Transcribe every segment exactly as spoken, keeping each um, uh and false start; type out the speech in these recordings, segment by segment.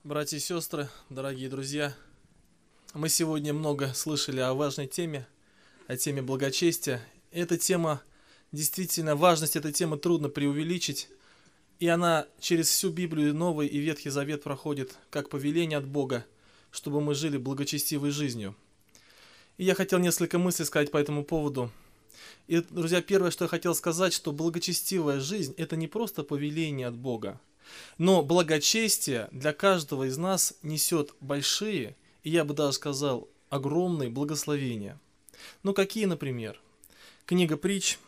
Братья и сестры, дорогие друзья, мы сегодня много слышали о важной теме, о теме благочестия. Эта тема, действительно, важность этой темы трудно преувеличить, и она через всю Библию, Новый и Ветхий Завет проходит как повеление от Бога, чтобы мы жили благочестивой жизнью. И я хотел несколько мыслей сказать по этому поводу. И, друзья, первое, что я хотел сказать, что благочестивая жизнь – это не просто повеление от Бога, но благочестие для каждого из нас несет большие, и я бы даже сказал, огромные благословения. Ну, какие, например? Книга Притч,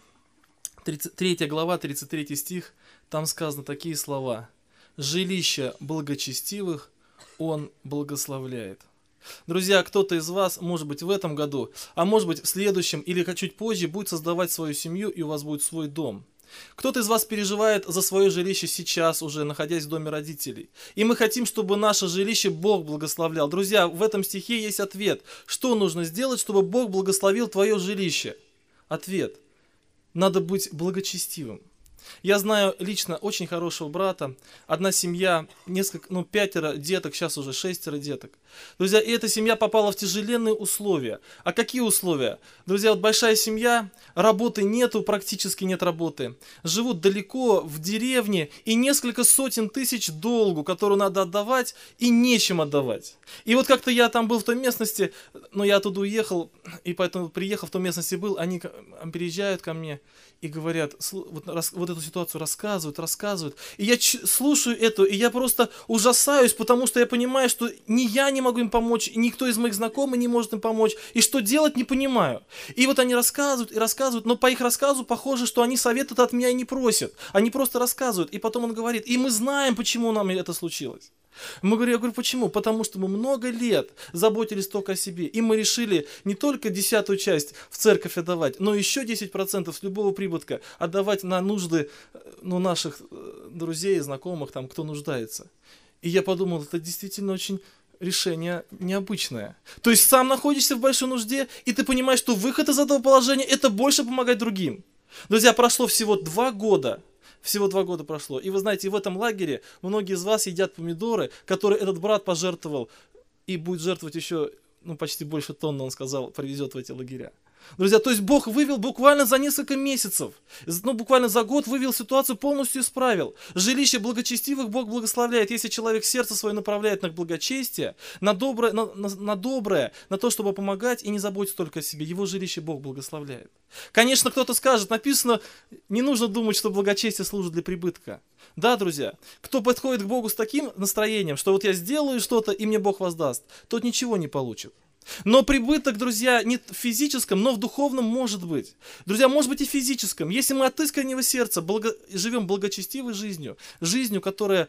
третья глава, тридцать третий стих, там сказано такие слова. «Жилище благочестивых Он благословляет». Друзья, кто-то из вас, может быть, в этом году, а может быть, в следующем или чуть позже будет создавать свою семью, и у вас будет свой дом. Кто-то из вас переживает за свое жилище сейчас уже, находясь в доме родителей. И мы хотим, чтобы наше жилище Бог благословлял. Друзья, в этом стихе есть ответ. Что нужно сделать, чтобы Бог благословил твое жилище? Ответ. Надо быть благочестивым. Я знаю лично очень хорошего брата, одна семья, несколько, ну, пятеро деток, сейчас уже шестеро деток. Друзья, и эта семья попала в тяжеленные условия. А какие условия? Друзья, вот большая семья, работы нету, практически нет работы. Живут далеко, в деревне, и несколько сотен тысяч долгу, которую надо отдавать, и нечем отдавать. И вот как-то я там был в той местности, но я оттуда уехал, и поэтому приехал в той местности был, они приезжают ко мне и говорят, вот, вот эту ситуацию рассказывают, рассказывают. И я слушаю это, и я просто ужасаюсь, потому что я понимаю, что ни я не могу им помочь, и никто из моих знакомых не может им помочь, и что делать не понимаю. И вот они рассказывают и рассказывают, но по их рассказу похоже, что они совета от меня и не просят. Они просто рассказывают, и потом он говорит, и мы знаем, почему нам это случилось. Мы говорим, я говорю, почему? Потому что мы много лет заботились только о себе, и мы решили не только десятую часть в церковь отдавать, но еще десять процентов с любого прибытка отдавать на нужды, ну, наших друзей, знакомых, там, кто нуждается. И я подумал, это действительно очень решение необычное. То есть сам находишься в большой нужде, и ты понимаешь, что выход из этого положения – это больше помогать другим. Друзья, прошло всего два года. Всего два года прошло. И вы знаете, в этом лагере многие из вас едят помидоры, которые этот брат пожертвовал, и будет жертвовать еще, ну, почти больше тонны, он сказал, привезет в эти лагеря. Друзья, то есть Бог вывел буквально за несколько месяцев, ну, буквально за год вывел ситуацию, полностью исправил. Жилище благочестивых Бог благословляет. Если человек сердце свое направляет на благочестие, на доброе, на, на, на доброе, на то, чтобы помогать и не заботиться только о себе, его жилище Бог благословляет. Конечно, кто-то скажет, написано, не нужно думать, что благочестие служит для прибытка. Да, друзья, кто подходит к Богу с таким настроением, что вот я сделаю что-то, и мне Бог воздаст, тот ничего не получит. Но прибыток, друзья, не в физическом, но в духовном может быть. Друзья, может быть и в физическом. Если мы от искреннего сердца благо... живем благочестивой жизнью, жизнью, которая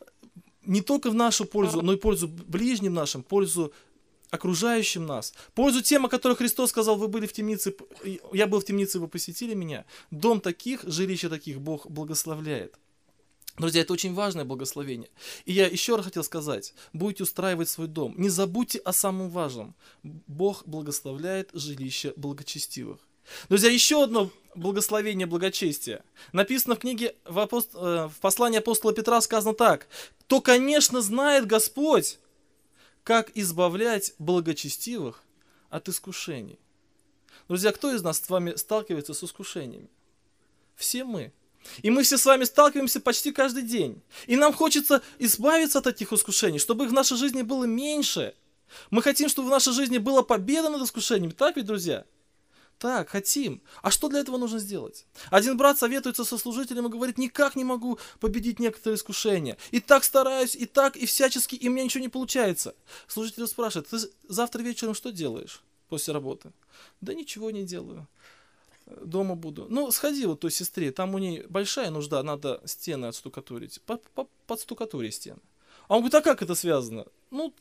не только в нашу пользу, но и пользу ближним нашим, пользу окружающим нас, пользу тем, о которых Христос сказал, вы были в темнице, я был в темнице, вы посетили меня. Дом таких, жилище таких Бог благословляет. Друзья, это очень важное благословение. И я еще раз хотел сказать, будете устраивать свой дом, не забудьте о самом важном. Бог благословляет жилище благочестивых. Друзья, еще одно благословение благочестия. Написано в книге, в, апост... в послании апостола Петра сказано так. То, конечно, знает Господь, как избавлять благочестивых от искушений. Друзья, кто из нас с вами сталкивается с искушениями? Все мы. И мы все с вами сталкиваемся почти каждый день. И нам хочется избавиться от этих искушений, чтобы их в нашей жизни было меньше. Мы хотим, чтобы в нашей жизни была победа над искушениями. Так ведь, друзья? Так, хотим. А что для этого нужно сделать? Один брат советуется со служителем и говорит, никак не могу победить некоторые искушения. И так стараюсь, и так, и всячески, и у меня ничего не получается. Служитель спрашивает, ты завтра вечером что делаешь после работы? Да ничего не делаю. Дома буду. Ну, сходи вот той сестре, там у ней большая нужда, надо стены отстукатурить. Подстукатури стены. А он говорит, а как это связано? Ну,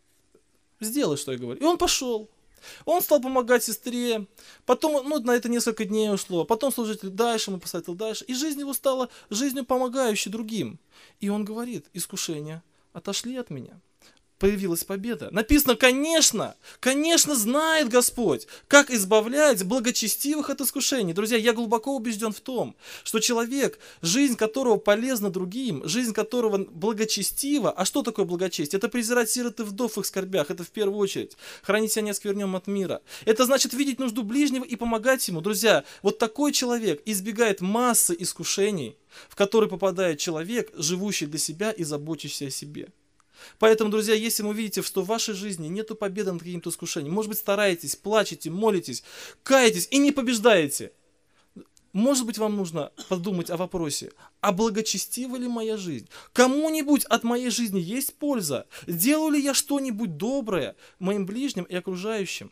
сделай, что я говорю. И он пошел. Он стал помогать сестре. Потом, ну, на это несколько дней ушло. Потом служитель дальше, ему посоветовал дальше. И жизнь его стала жизнью, помогающей другим. И он говорит, искушения отошли от меня. появилась победа. Написано, конечно, конечно знает Господь, как избавлять благочестивых от искушений. Друзья, я глубоко убежден в том, что человек, жизнь которого полезна другим, жизнь которого благочестива, а что такое благочестие? Это презирать сирот и вдов в их скорбях, это в первую очередь. Хранить себя неоскверненным от мира. Это значит видеть нужду ближнего и помогать ему. Друзья, вот такой человек избегает массы искушений, в которые попадает человек, живущий для себя и заботящийся о себе. Поэтому, друзья, если вы видите, что в вашей жизни нету победы над каким-то искушением, может быть, стараетесь, плачете, молитесь, каетесь и не побеждаете, может быть, вам нужно подумать о вопросе, а благочестива ли моя жизнь? Кому-нибудь от моей жизни есть польза? Делаю ли я что-нибудь доброе моим ближним и окружающим?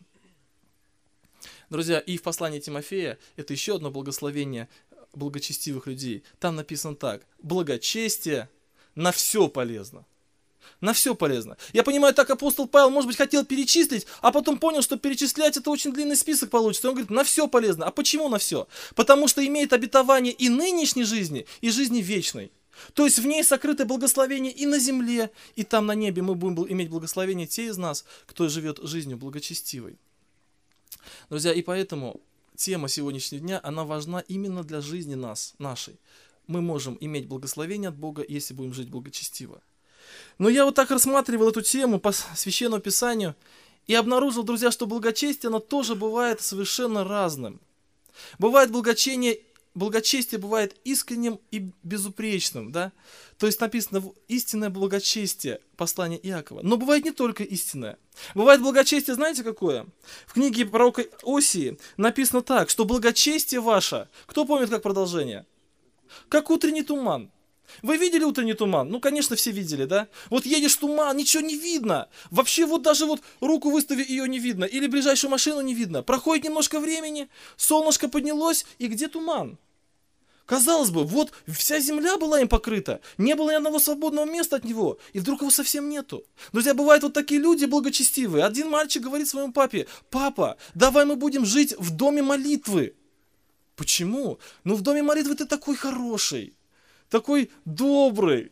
Друзья, и в послании Тимофея, это еще одно благословение благочестивых людей, там написано так: благочестие на все полезно. На все полезно. Я понимаю, так апостол Павел, может быть, хотел перечислить, а потом понял, что перечислять это очень длинный список получится. Он говорит, на все полезно. А почему на все? Потому что имеет обетование и нынешней жизни, и жизни вечной. То есть в ней сокрыто благословение и на земле, и там на небе мы будем иметь благословение те из нас, кто живет жизнью благочестивой. Друзья, и поэтому тема сегодняшнего дня, она важна именно для жизни нас, нашей. Мы можем иметь благословение от Бога, если будем жить благочестиво. Но я вот так рассматривал эту тему по Священному Писанию и обнаружил, друзья, что благочестие, оно тоже бывает совершенно разным. Бывает благочестие, благочестие бывает искренним и безупречным, да? То есть написано истинное благочестие, послание Иакова. Но бывает не только истинное. Бывает благочестие, знаете какое? В книге пророка Осии написано так, что благочестие ваше, кто помнит как продолжение? Как утренний туман. Вы видели утренний туман? Ну, конечно, все видели, да? Вот едешь в туман, ничего не видно. Вообще вот даже вот руку выстави, ее не видно. Или ближайшую машину не видно. Проходит немножко времени, солнышко поднялось, и где туман? Казалось бы, вот вся земля была им покрыта, не было ни одного свободного места от него, и вдруг его совсем нету. Друзья, бывают вот такие люди благочестивые. Один мальчик говорит своему папе: папа, давай мы будем жить в доме молитвы. Почему? Ну, в доме молитвы ты такой хороший. Такой добрый.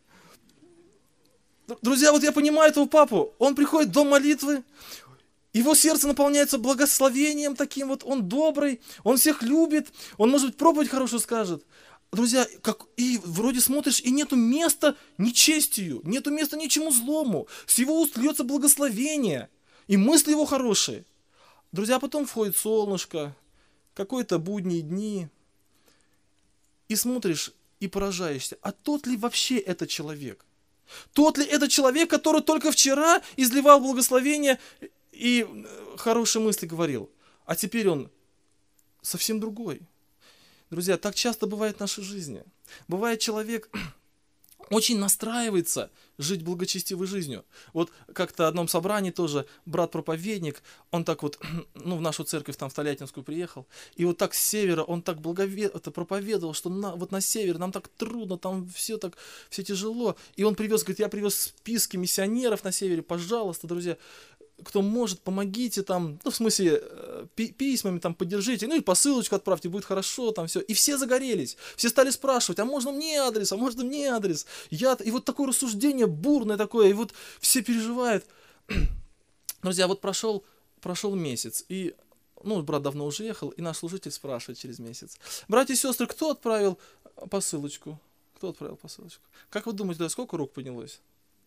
Друзья, вот я понимаю этого папу. Он приходит в дом молитвы, его сердце наполняется благословением таким вот, он добрый, он всех любит, он, может быть, проповедь хорошую скажет. Друзья, как, и вроде смотришь, и нету места нечестию, нету места ничему злому. С его уст льется благословение, и мысли его хорошие. Друзья, потом входит солнышко, какие-то будние дни, и смотришь, и поражаешься, а тот ли вообще этот человек? Тот ли этот человек, который только вчера изливал благословение и хорошие мысли говорил, а теперь он совсем другой? Друзья, так часто бывает в нашей жизни. Бывает, человек очень настраивается жить благочестивой жизнью. Вот как-то в одном собрании тоже брат-проповедник, он так вот, ну, в нашу церковь там в Тольяттинскую приехал, и вот так с севера он так благове... это проповедовал, что на, вот на севере нам так трудно, там все так, все тяжело. И он привез, говорит, я привез списки миссионеров на севере, пожалуйста, друзья, кто может, помогите там, ну, в смысле, пи- письмами там поддержите, ну, и посылочку отправьте, будет хорошо, там все. И все загорелись, все стали спрашивать, а можно мне адрес, а можно мне адрес? Я... И вот такое рассуждение бурное такое, и вот все переживают. Друзья, вот прошел, прошел месяц, и, ну, брат давно уже ехал, и наш служитель спрашивает через месяц: братья и сестры, кто отправил посылочку? Кто отправил посылочку? Как вы думаете, да, сколько рук поднялось?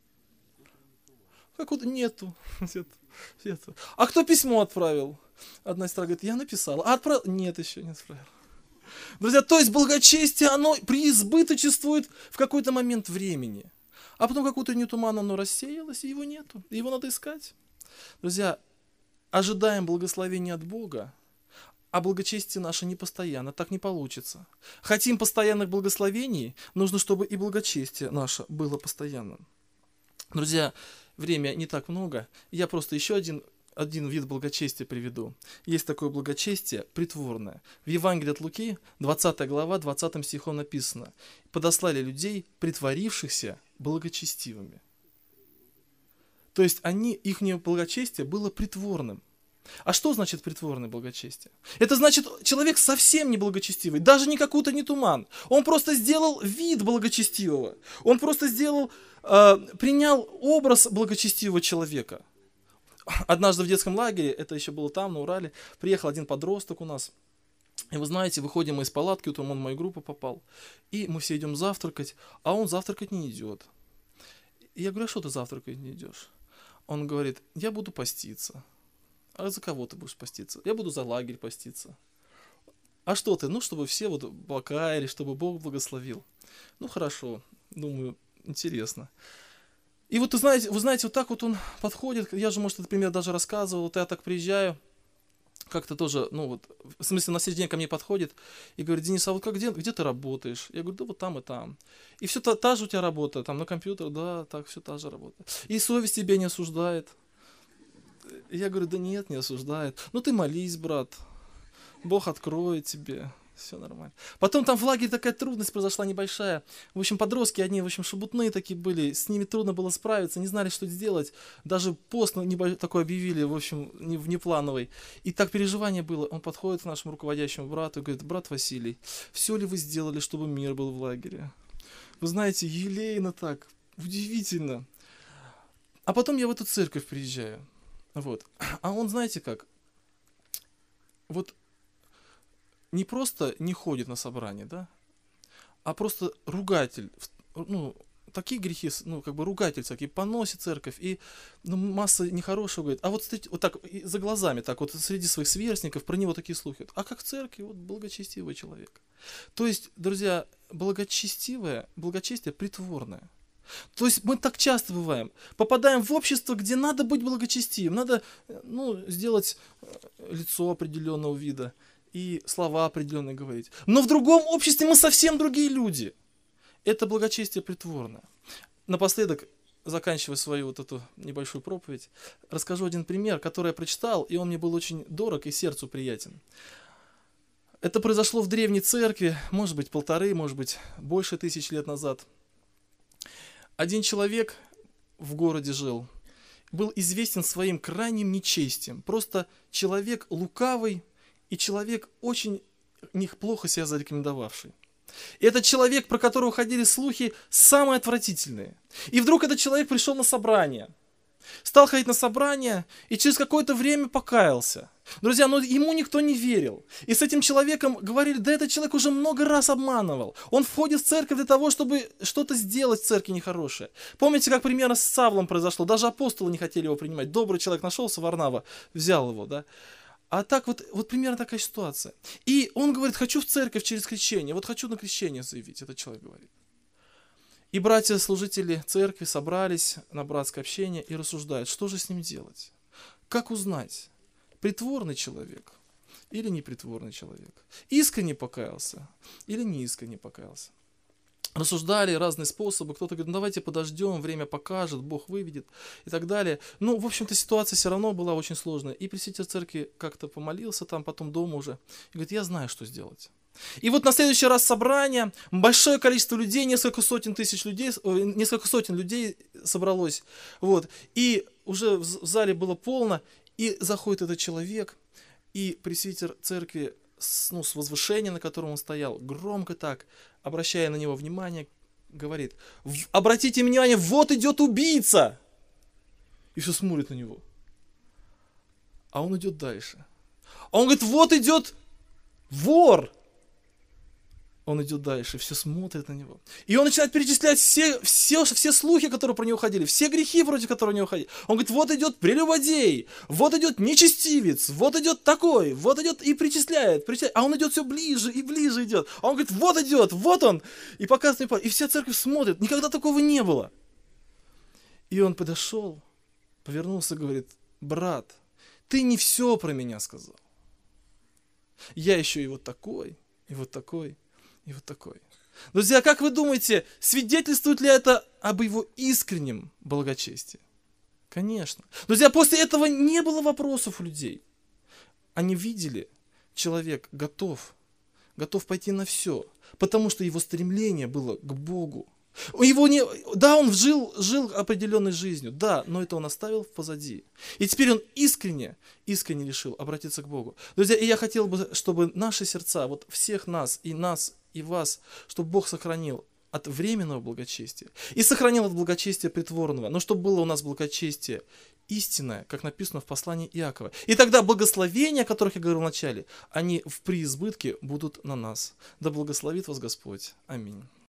Как вот нету. Нету. А кто письмо отправил? Одна сестра говорит, я написала. А отправил? Нет, еще не отправил. Друзья, то есть благочестие, оно преизбыточествует в какой-то момент времени. А потом как утренний туман, оно рассеялось, и его нету. Его надо искать. Друзья, ожидаем благословения от Бога, а благочестие наше не постоянно, так не получится. Хотим постоянных благословений, нужно, чтобы и благочестие наше было постоянным. Друзья, время не так много, я просто еще один, один вид благочестия приведу. Есть такое благочестие притворное. В Евангелии от Луки, двадцатая глава, двадцатым стихом написано: «Подослали людей, притворившихся благочестивыми». То есть они, их благочестие было притворным. А что значит притворное благочестие? Это значит, человек совсем не благочестивый, даже не какой-то не туман. Он просто сделал вид благочестивого. Он просто сделал э, принял образ благочестивого человека. Однажды в детском лагере, это еще было там, на Урале, приехал один подросток у нас. И вы знаете, выходим мы из палатки, утром он в мою группу попал, и мы все идем завтракать, а он завтракать не идет. И я говорю, а что ты завтракать не идешь? Он говорит, я буду поститься. А за кого ты будешь поститься? Я буду за лагерь поститься. А что ты? Ну, чтобы все вот покаяли, чтобы Бог благословил. Ну, хорошо, думаю, интересно. И вот, вы знаете, вы знаете, вот так вот он подходит, я же, может, этот пример даже рассказывал, вот я так приезжаю, как-то тоже, ну вот, в смысле, на следующий день ко мне подходит и говорит, Денис, а вот как, где, где ты работаешь? Я говорю, да вот там и там. И все та, та же у тебя работа, там на компьютер, да, так, все та же работа. И совесть тебя не осуждает. Я говорю, да нет, не осуждает. Ну ты молись, брат, Бог откроет тебе. Все нормально. Потом там в лагере такая трудность произошла небольшая. В общем, подростки одни, в общем, шебутные такие были. С ними трудно было справиться, не знали, что сделать. Даже пост небольшой такой объявили, в общем, не внеплановый. И так переживание было. Он подходит к нашему руководящему брату и говорит, брат Василий, все ли вы сделали, чтобы мир был в лагере? Вы знаете, елейно так, удивительно. А потом я в эту церковь приезжаю. Вот. А он, знаете как? Вот не просто не ходит на собрание, да, а просто ругатель, ну, такие грехи, ну, как бы ругатель всякий, поносит церковь, и ну, масса нехорошего говорит. А вот, вот так, за глазами, так вот среди своих сверстников про него такие слухи. А как в церкви, вот благочестивый человек. То есть, друзья, благочестивое, благочестие притворное. То есть мы так часто бываем, попадаем в общество, где надо быть благочестивым, надо, ну, сделать лицо определенного вида, и слова определенные говорить. Но в другом обществе мы совсем другие люди. Это благочестие притворное. Напоследок, заканчивая свою вот эту небольшую проповедь, расскажу один пример, который я прочитал, и он мне был очень дорог и сердцу приятен. Это произошло в древней церкви, может быть, полторы, может быть, больше тысяч лет назад. Один человек в городе жил, был известен своим крайним нечестием. Просто человек лукавый, и человек очень неплохо себя зарекомендовавший. И этот человек, про которого ходили слухи, самые отвратительные. И вдруг этот человек пришел на собрание. Стал ходить на собрание и через какое-то время покаялся. Друзья, но ему никто не верил. И с этим человеком говорили, да этот человек уже много раз обманывал. Он входит в церковь для того, чтобы что-то сделать в церкви нехорошее. Помните, как примерно с Савлом произошло? Даже апостолы не хотели его принимать. Добрый человек нашелся, Варнава, взял его, да. А так вот, вот примерно такая ситуация. И он говорит, хочу в церковь через крещение. Вот хочу на крещение заявить, этот человек говорит. И братья-служители церкви собрались на братское общение и рассуждают, что же с ним делать? Как узнать, притворный человек или непритворный человек? Искренне покаялся или не искренне покаялся? Рассуждали разные способы, кто-то говорит, ну давайте подождем, время покажет, Бог выведет и так далее. Ну, в общем-то, ситуация все равно была очень сложная. И пресвитер церкви как-то помолился там, потом дома уже, и говорит, я знаю, что сделать. И вот на следующий раз собрание, большое количество людей, несколько сотен тысяч людей, несколько сотен людей собралось, вот, и уже в зале было полно, и заходит этот человек, и пресвитер церкви, с, ну, с возвышения, на котором он стоял, громко так, обращая на него внимание, говорит, обратите внимание, вот идет убийца! И все смотрят на него. А он идет дальше. А он говорит, вот идет вор! Он идет дальше, все смотрят на него. И он начинает перечислять все, все, все слухи, которые про него ходили, все грехи, против которых у него ходили. Он говорит, вот идет прелюбодей, вот идет нечестивец, вот идет такой, вот идет и причисляет, причисляет. А он идет все ближе и ближе идет. А он говорит, вот идет, вот он. И показывает, и вся церковь смотрит. Никогда такого не было. И он подошел, повернулся и говорит, брат, ты не все про меня сказал. Я еще и вот такой, и вот такой. И вот такой. Друзья, как вы думаете, свидетельствует ли это об его искреннем благочестии? Конечно. Друзья, после этого не было вопросов у людей. Они видели, человек готов, готов пойти на все, потому что его стремление было к Богу. Его не... Да, он жил, жил определенной жизнью, да, но это он оставил позади. И теперь он искренне, искренне решил обратиться к Богу. Друзья, и я хотел бы, чтобы наши сердца, вот всех нас, и нас, и вас, чтобы Бог сохранил от временного благочестия и сохранил от благочестия притворного, но чтобы было у нас благочестие истинное, как написано в послании Иакова. И тогда благословения, о которых я говорил в начале, они в преизбытке будут на нас. Да благословит вас Господь. Аминь.